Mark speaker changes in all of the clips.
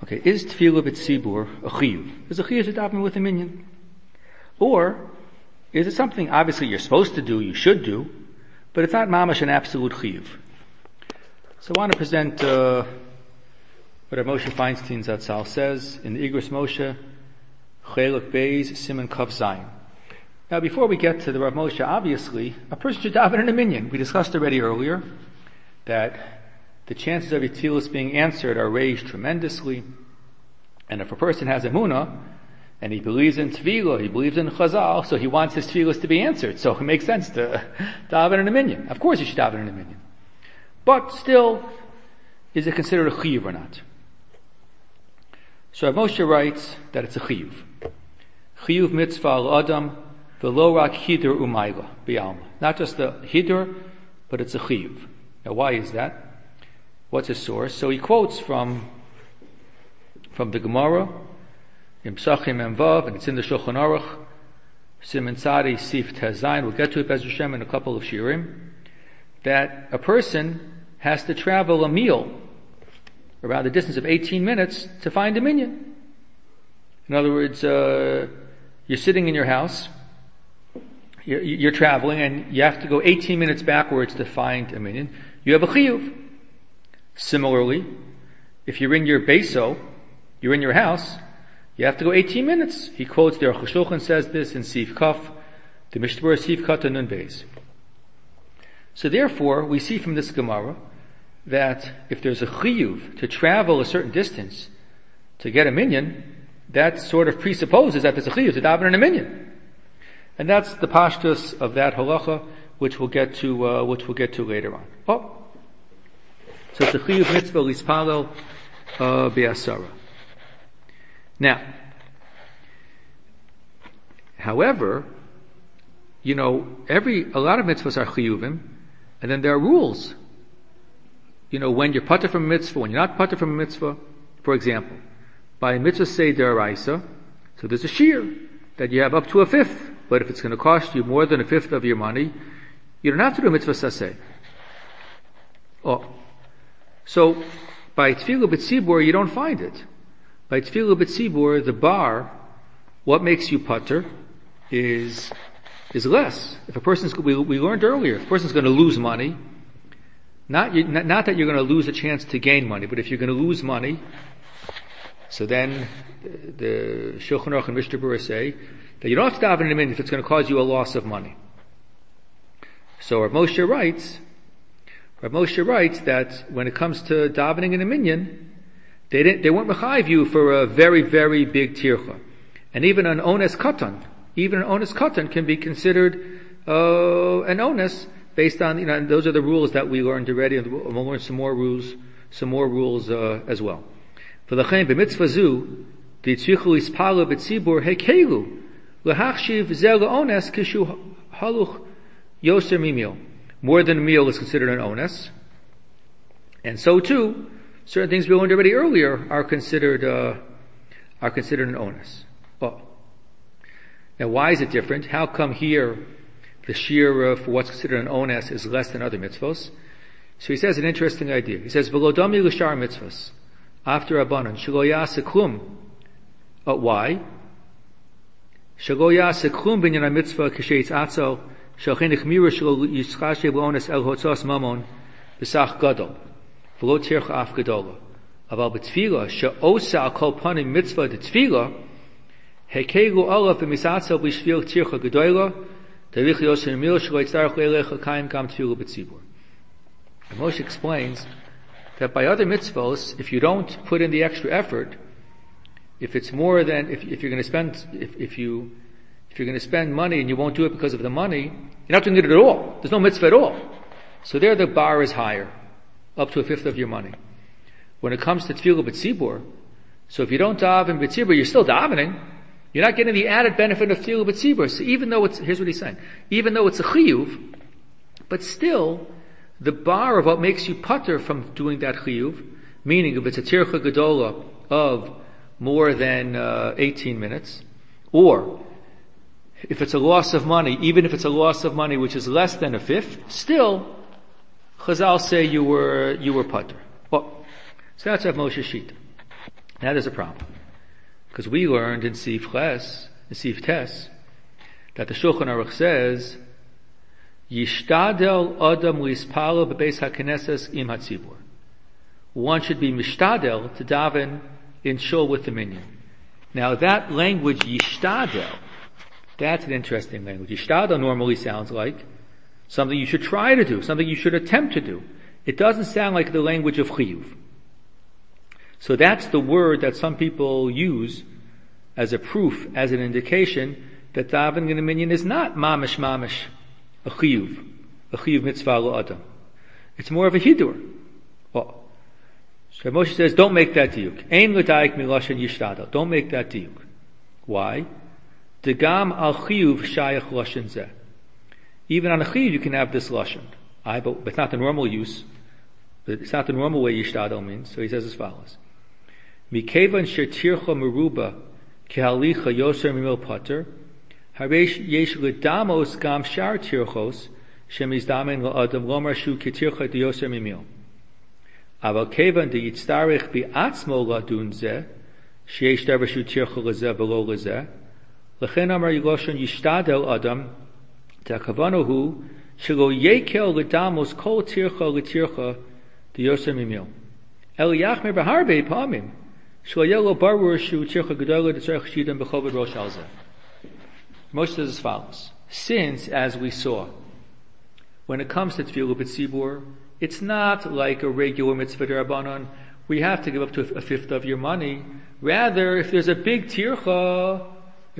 Speaker 1: Okay, is tefillah b'tzibur a chiyuv? Is a chiyuv to daven with a minyan? Or is it something obviously you're supposed to do, you should do, but it's not mamash an absolute chiyuv? So I want to present what our Moshe Feinstein Zatzal says in the Igros Moshe, Chelek Beis, Siman Kav Zayin. Now before we get to the Rav Moshe, obviously, a person should daven in a minyan. We discussed already earlier that the chances of your tefillos being answered are raised tremendously. And if a person has emunah, and he believes in tefillah, he believes in chazal, so he wants his tefillos to be answered. So it makes sense to daven in a minyan. Of course you should daven in a minyan. But still, is it considered a chiyuv or not? So Rav Moshe writes that it's a chiyuv. Chiyuv mitzvah al adam v'lo rak hidur umayla b'alma. Not just the hidur, but it's a chiyuv. Now why is that? What's his source? So he quotes from the Gemara in Psachim and Vav, and it's in the Shulchan Aruch, Siman Tzadi Sif Tezayin. We'll get to it, Be'ez Hashem, in a couple of shirim. That a person has to travel a meal around the distance of 18 minutes to find a minyan. In other words, you're sitting in your house, you're traveling, and you have to go 18 minutes backwards to find a minyan. You have a chiyuv. Similarly, if you're in your beso, you're in your house, you have to go 18 minutes. He quotes the Aruch HaShulchan says this in Sif Kaf, the Mishnah Sif Kata Nun Beis. So therefore, we see from this Gemara that if there's a chiyuv to travel a certain distance to get a minyan, that sort of presupposes that there's a chiyuv to daven in a minyan. And that's the pashtus of that halacha, which we'll get to later on. So it's a chiyuv mitzvah lispalel be'asara. Now, however, a lot of mitzvahs are chiyuvim, and then there are rules. When you're pater from a mitzvah, when you're not pater from a mitzvah. For example, by a mitzvah say deraisa, so there's a shear that you have up to a fifth, but if it's going to cost you more than a fifth of your money, you don't have to do a mitzvah saseh. So, by tefillah b'tzibur, you don't find it. By tefillah b'tzibur, the bar, what makes you pater is less. If a person's, we learned earlier, if a person's going to lose money, not that you're going to lose a chance to gain money, but if you're going to lose money, so then the Shulchan Aruch and Mishnah Berurah say that you don't have to daven in a minyan if it's going to cause you a loss of money. So Rav Moshe writes that when it comes to davening in a minyan, they weren't mechayiv you for a very, very big tircha. And even an ones katan can be considered an ones based on, and those are the rules that we learned already, and we'll learn some more rules as well. For the chaim b'mitzvah zu, the tzrichu ispalu b'tzibur hekelu lehachshiv zel ones kishu haluch yoser mimil. More than a meal is considered an ones, and so too, certain things we learned already earlier are considered an ones. Now, why is it different? How come here the shear for what's considered an ones is less than other mitzvos? So he says an interesting idea. He says, "V'lodami l'shar mitzvos after Rabbanan shelo yaseh klum." Why? Shelo yaseh klum b'inyan mitzvah k'sheitz atzel shalchen ichmira shelo yischashev l'ones el hotzos mamon b'sach gadol v'lo tircha af gadola. Aval b'tefillah she'osa al kol panim mitzvah de tefillah hekelu olav b'misatzel b'shvil tircha gadola derich yoser mil shelo yitzarach le'elecha kaim gam tefillah b'tzibur. Moshe explains that by other mitzvos, if you don't put in the extra effort, if it's more than if you're going to spend if you're going to spend money and you won't do it because of the money, you're not doing it at all. There's no mitzvah at all. So there the bar is higher, up to a fifth of your money. When it comes to tefillah b'tzibur, so if you don't daven b'tzibur, you're still davening. You're not getting the added benefit of tefillah b'tzibur. So even though here's what he's saying, even though it's a chiyuv, but still, the bar of what makes you pater from doing that chiyuv, meaning if it's a tircha gedola of more than 18 minutes, or if it's a loss of money, even if it's a loss of money which is less than a fifth, still, Chazal say you were pater. So that's Rav Moshe's sheet. Now there's a problem. Because we learned in Sif Tes, that the Shulchan Aruch says, Yishtadel Adam Lispalo Bebeis HaKnesses Im HaTzibur. One should be mishtadel to daven in shul with the minyan. Now that language, Yishtadel, that's an interesting language. Yishtadel normally sounds like something you should try to do, something you should attempt to do. It doesn't sound like the language of chiyuv. So that's the word that some people use as a proof, as an indication that davening in the minyan is not mamish a chiyuv mitzvah lo adam. It's more of a hidur. Well, so Moshe says, don't make that diuk. Ein l'daik miloshen yishtadel. Don't make that diuk. Why? Degam al chiyuv shayach loshen zeh. Even on a chiyuv you can have this loshen. But it's not the normal use. It's not the normal way yishtadel means. So he says as follows. Mikevan shetircha meruba kehalicha yoser mimil pater. Haresh yesh l'damos gam shar tirchos shemizdamen la'adam lomar shu ketircha diyoser mimil. Aval kevan de yitztarich bi'atzmo ladun zeh sheyesh davar shu tircha lezeh v'lo lezeh lechen amar yiloshen yishtadel adam ta'kavano hu shelo yekel l'damos kol tircha l'tircha diyoser mimil el yachmer b'harbe pamim shelo yelo barur shu tircha gedola d'tzarech shidam b'choved rosh al zeh. Moshe says as follows. Since, as we saw, when it comes to Tefillah B'tzibur, it's not like a regular mitzvah d'Rabbanan. We have to give up to a fifth of your money. Rather, if there's a big tircha,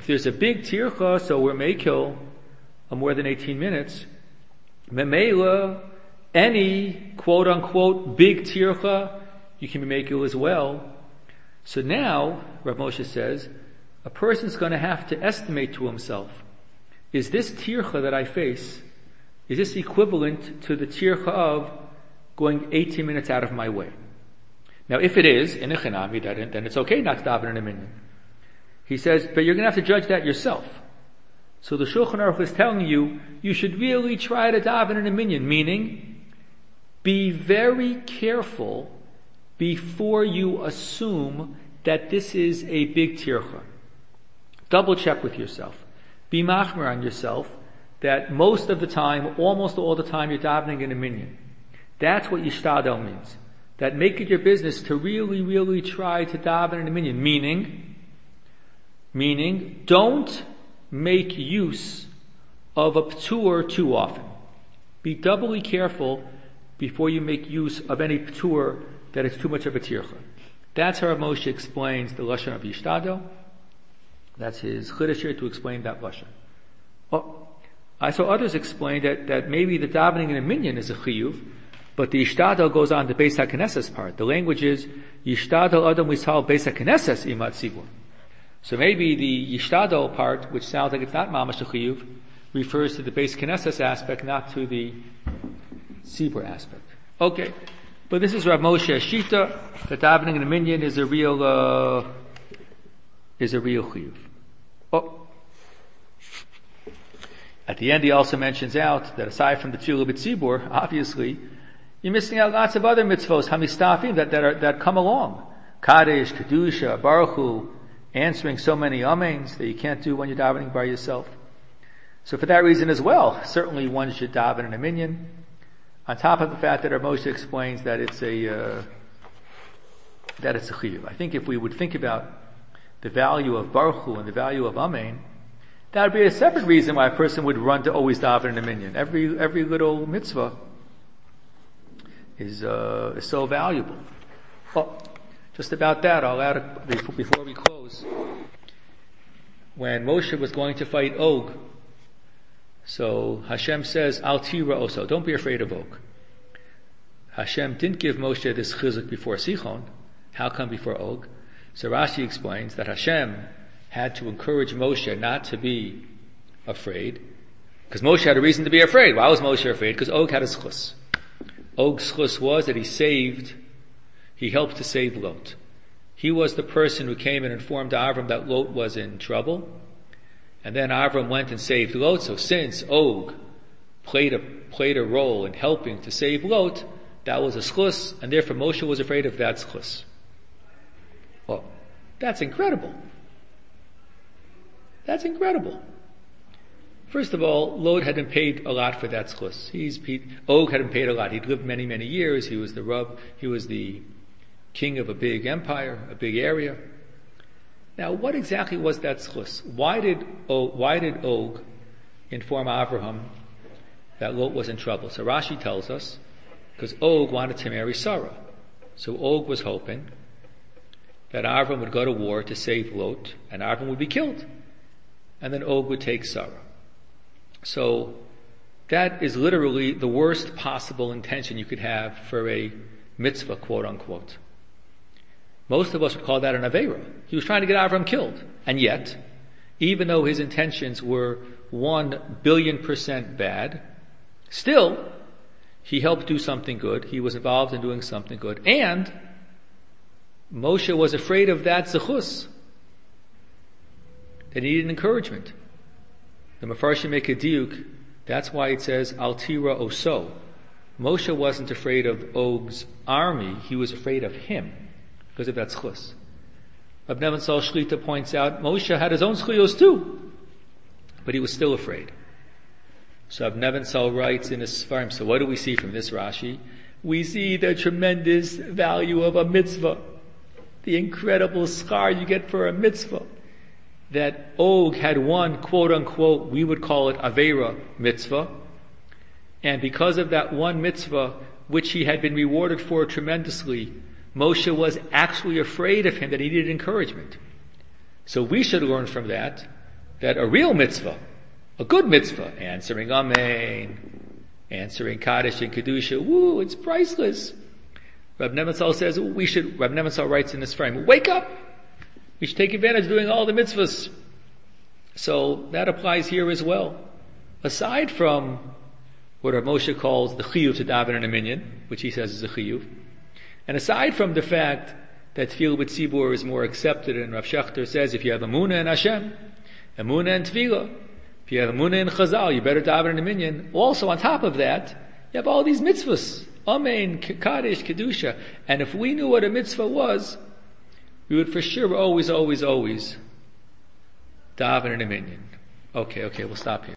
Speaker 1: so we're mekel more than 18 minutes, memela, any quote unquote big tircha, you can be mekel as well. So now, Rav Moshe says, a person's going to have to estimate to himself, is this tircha that I face, is this equivalent to the tircha of going 18 minutes out of my way? Now if it is, in a chinami, then it's okay not to daven in a minyan. He says, but you're going to have to judge that yourself. So the Shulchan Aruch is telling you, you should really try to daven in a minyan, meaning, be very careful before you assume that this is a big tircha. Double check with yourself. Be machmer on yourself that most of the time, almost all the time, you're davening in a minyan. That's what yishtadel means. That make it your business to really, really try to daven in a minyan. Meaning, don't make use of a p'tur too often. Be doubly careful before you make use of any p'tur that is too much of a tircha. That's how Moshe explains the lashon of yishtadel. That's his chiddush here to explain that lashon. I saw others explain that maybe the davening in a minyan is a chiyuv, but the yishtadel goes on the Beis HaKnesses part. The language is yishtadel adam lishal Beis HaKnesses imat tzibur. So maybe the yishtadel part, which sounds like it's not mamash a chiyuv, refers to the Beis Knesses aspect, not to the tzibur aspect. Okay, but this is Rav Moshe Shita. That davening in a minyan is a real chiyuv. At the end, he also mentions out that aside from the Tefillah B'tzibur, obviously, you're missing out lots of other mitzvos, hamistafim, that come along. Kadesh, Kedusha, Baruch Hu, answering so many amens that you can't do when you're davening by yourself. So for that reason as well, certainly one should daven in a minyan. On top of the fact that Rav Moshe explains that it's a chiyuv. I think if we would think about the value of Baruch Hu and the value of amen, that would be a separate reason why a person would run to always daven in a minyan. Every little mitzvah is so valuable. Well, just about that, I'll add before we close. When Moshe was going to fight Og, so Hashem says, Al tira oso, don't be afraid of Og. Hashem didn't give Moshe this chizuk before Sichon. How come before Og? So Rashi explains that Hashem had to encourage Moshe not to be afraid, because Moshe had a reason to be afraid. Why was Moshe afraid? Because Og had a schus. Og's schus was that he helped to save Lot. He was the person who came and informed Avram that Lot was in trouble, and then Avram went and saved Lot. So since Og played a role in helping to save Lot, that was a schus, and therefore Moshe was afraid of that schus. Well, That's incredible. That's incredible. First of all, Lod had been paid a lot for that zchus. Og had been paid a lot. He'd lived many, many years. He was the king of a big empire, a big area. Now, what exactly was that zchus? Why did Og inform Avraham that Lot was in trouble? So Rashi tells us, because Og wanted to marry Sarah. So Og was hoping that Avraham would go to war to save Lot, and Avraham would be killed. And then Og would take Sarah. So that is literally the worst possible intention you could have for a mitzvah, quote unquote. Most of us would call that an aveira. He was trying to get Avraham killed. And yet, even though his intentions were 1,000,000,000% bad, still, he helped do something good. He was involved in doing something good. And Moshe was afraid of that zechus. That he needed encouragement. The Mefarshim make a diuk. That's why it says, Al tira oso. Moshe wasn't afraid of Og's army. He was afraid of him. Because of that zchus. Rab Nebenzahl Shlita points out, Moshe had his own zchuyos too. But he was still afraid. So Rab Nebenzahl writes in his Sfarim, so what do we see from this Rashi? We see the tremendous value of a mitzvah. The incredible schar you get for a mitzvah. That Og had one, quote unquote, we would call it Aveira mitzvah. And because of that one mitzvah, which he had been rewarded for tremendously, Moshe was actually afraid of him, that he needed encouragement. So we should learn from that a real mitzvah, a good mitzvah, answering Amen, answering Kaddish and Kedusha, woo, it's priceless. Rab Nebenzahl says Rab Nebenzahl writes in this frame, wake up! We should take advantage of doing all the mitzvahs. So that applies here as well. Aside from what Rav Moshe calls the chiyuv to daven in a minyan, which he says is a chiyuv, and aside from the fact that tefillah with tzibur is more accepted, and Rav Shechter says if you have emunah in Hashem, emunah in tefillah, if you have emunah in chazal, you better daven in a minyan. Also on top of that, you have all these mitzvahs, amen, kaddish, kedusha, and if we knew what a mitzvah was, we would for sure always daven in a minyan. Okay, we'll stop here.